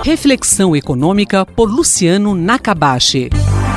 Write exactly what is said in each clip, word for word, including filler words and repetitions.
Reflexão econômica por Luciano Nakabashi.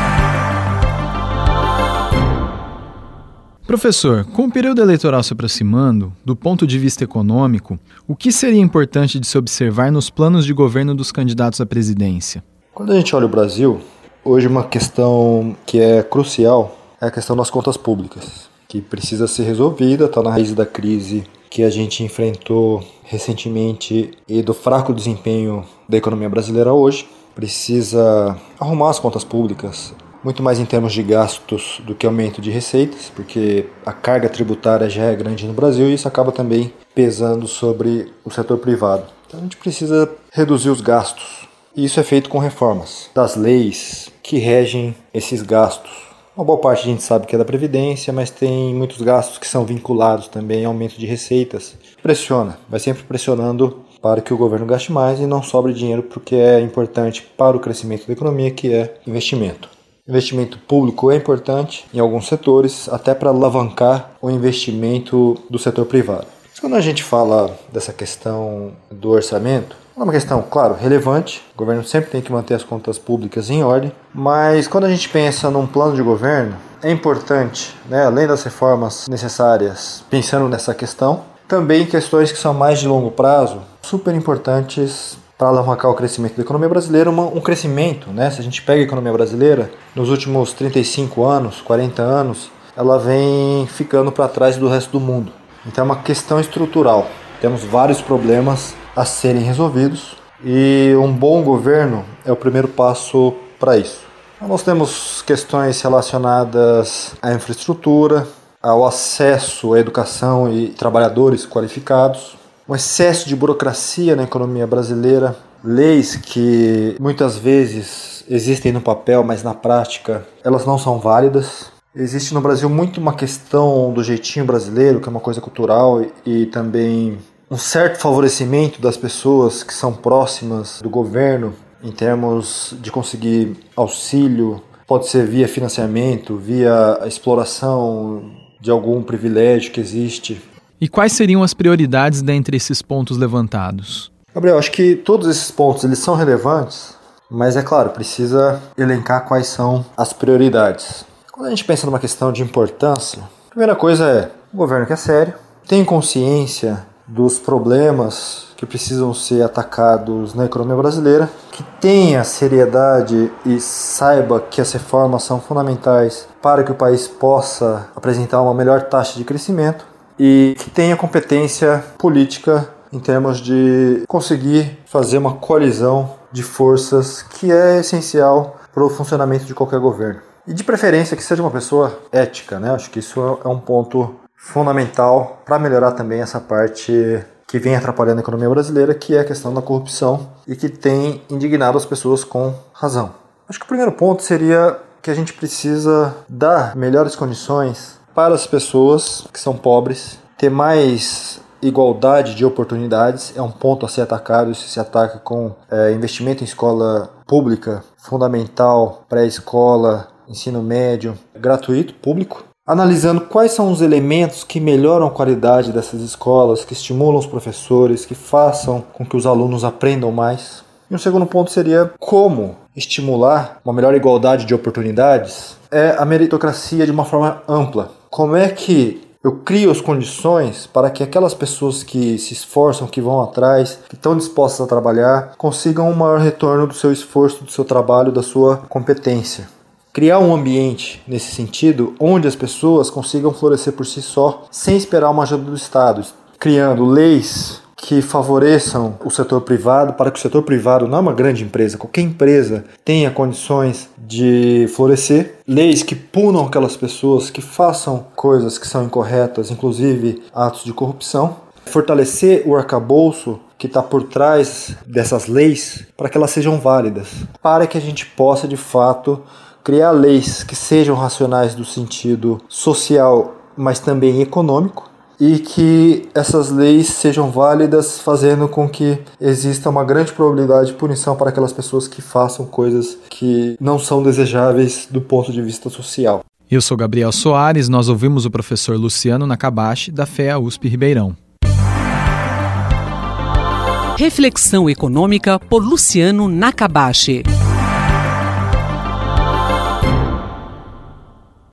Professor, com o período eleitoral se aproximando, do ponto de vista econômico, o que seria importante de se observar nos planos de governo dos candidatos à presidência? Quando a gente olha o Brasil, hoje uma questão que é crucial é a questão das contas públicas, que precisa ser resolvida, está na raiz da crise que a gente enfrentou recentemente e do fraco desempenho da economia brasileira hoje. Precisa arrumar as contas públicas, muito mais em termos de gastos do que aumento de receitas, porque a carga tributária já é grande no Brasil e isso acaba também pesando sobre o setor privado. Então a gente precisa reduzir os gastos, e isso é feito com reformas das leis que regem esses gastos. Uma boa parte a gente sabe que é da Previdência, mas tem muitos gastos que são vinculados também ao aumento de receitas. Pressiona, vai sempre pressionando para que o governo gaste mais e não sobre dinheiro para o que é importante para o crescimento da economia, que é investimento. Investimento público é importante em alguns setores, até para alavancar o investimento do setor privado. Mas quando a gente fala dessa questão do orçamento, é uma questão, claro, relevante. O governo sempre tem que manter as contas públicas em ordem, mas quando a gente pensa num plano de governo, é importante, né, além das reformas necessárias, pensando nessa questão, também questões que são mais de longo prazo, super importantes para alavancar o crescimento da economia brasileira, uma, um crescimento, né? Se a gente pega a economia brasileira, nos últimos trinta e cinco anos, quarenta anos, ela vem ficando para trás do resto do mundo. Então é uma questão estrutural. Temos vários problemas a serem resolvidos e um bom governo é o primeiro passo para isso. Então, nós temos questões relacionadas à infraestrutura, ao acesso à educação e trabalhadores qualificados, um excesso de burocracia na economia brasileira, leis que muitas vezes existem no papel, mas na prática elas não são válidas. Existe no Brasil muito uma questão do jeitinho brasileiro, que é uma coisa cultural, e, e também um certo favorecimento das pessoas que são próximas do governo em termos de conseguir auxílio, pode ser via financiamento, via exploração de algum privilégio que existe. E quais seriam as prioridades dentre esses pontos levantados? Gabriel, acho que todos esses pontos eles são relevantes, mas é claro, precisa elencar quais são as prioridades. Quando a gente pensa numa questão de importância, a primeira coisa é o governo que é sério, tem consciência dos problemas que precisam ser atacados na economia brasileira, que tenha seriedade e saiba que as reformas são fundamentais para que o país possa apresentar uma melhor taxa de crescimento e que tenha competência política em termos de conseguir fazer uma coalizão de forças que é essencial para o funcionamento de qualquer governo. E de preferência que seja uma pessoa ética, né? Acho que isso é um ponto fundamental para melhorar também essa parte que vem atrapalhando a economia brasileira, que é a questão da corrupção e que tem indignado as pessoas com razão. Acho que o primeiro ponto seria que a gente precisa dar melhores condições para as pessoas que são pobres, ter mais igualdade de oportunidades, é um ponto a ser atacado. Isso se ataca com é, investimento em escola pública, fundamental, pré-escola, ensino médio, gratuito, público. Analisando quais são os elementos que melhoram a qualidade dessas escolas, que estimulam os professores, que façam com que os alunos aprendam mais. E um segundo ponto seria como estimular uma melhor igualdade de oportunidades é a meritocracia de uma forma ampla. Como é que eu crio as condições para que aquelas pessoas que se esforçam, que vão atrás, que estão dispostas a trabalhar, consigam um maior retorno do seu esforço, do seu trabalho, da sua competência. Criar um ambiente nesse sentido onde as pessoas consigam florescer por si só, sem esperar uma ajuda do Estado, criando leis que favoreçam o setor privado, para que o setor privado, não é uma grande empresa, qualquer empresa tenha condições de florescer, leis que punam aquelas pessoas que façam coisas que são incorretas, inclusive atos de corrupção, fortalecer o arcabouço que está por trás dessas leis para que elas sejam válidas, para que a gente possa de fato criar leis que sejam racionais no sentido social, mas também econômico, e que essas leis sejam válidas, fazendo com que exista uma grande probabilidade de punição para aquelas pessoas que façam coisas que não são desejáveis do ponto de vista social. Eu sou Gabriel Soares, nós ouvimos o professor Luciano Nakabashi, da F E A U S P Ribeirão. Reflexão econômica por Luciano Nakabashi.